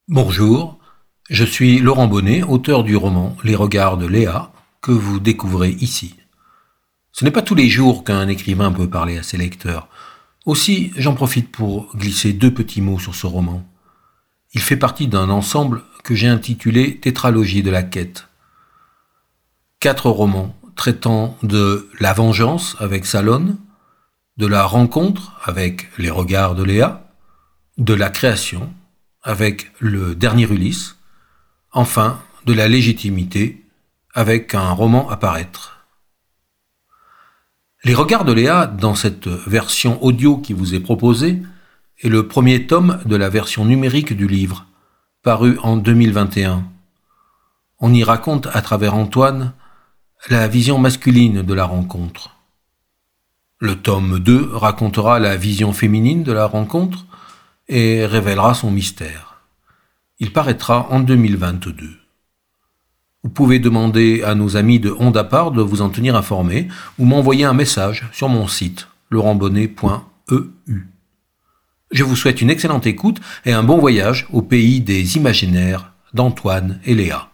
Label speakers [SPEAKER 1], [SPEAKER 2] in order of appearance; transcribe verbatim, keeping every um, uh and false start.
[SPEAKER 1] Bonjour, je suis Laurent Bonnet, auteur du roman Les regards de Léa, que vous découvrez ici. Ce n'est pas tous les jours qu'un écrivain peut parler à ses lecteurs. Aussi, j'en profite pour glisser deux petits mots sur ce roman. Il fait partie d'un ensemble que j'ai intitulé Tétralogie de la quête. Quatre romans traitant de la vengeance avec Salone, de la rencontre avec Les regards de Léa, de la création avec Le dernier Ulysse, enfin de la légitimité avec un roman à paraître. Les regards de Léa, dans cette version audio qui vous est proposée, est le premier tome de la version numérique du livre, paru en deux mille vingt et un. On y raconte à travers Antoine la vision masculine de la rencontre. Le tome deux racontera la vision féminine de la rencontre et révélera son mystère. Il paraîtra en deux mille vingt-deux. Vous pouvez demander à nos amis de Ondapart de vous en tenir informé ou m'envoyer un message sur mon site laurent bonnet point e u. Je vous souhaite une excellente écoute et un bon voyage au pays des imaginaires d'Antoine et Léa.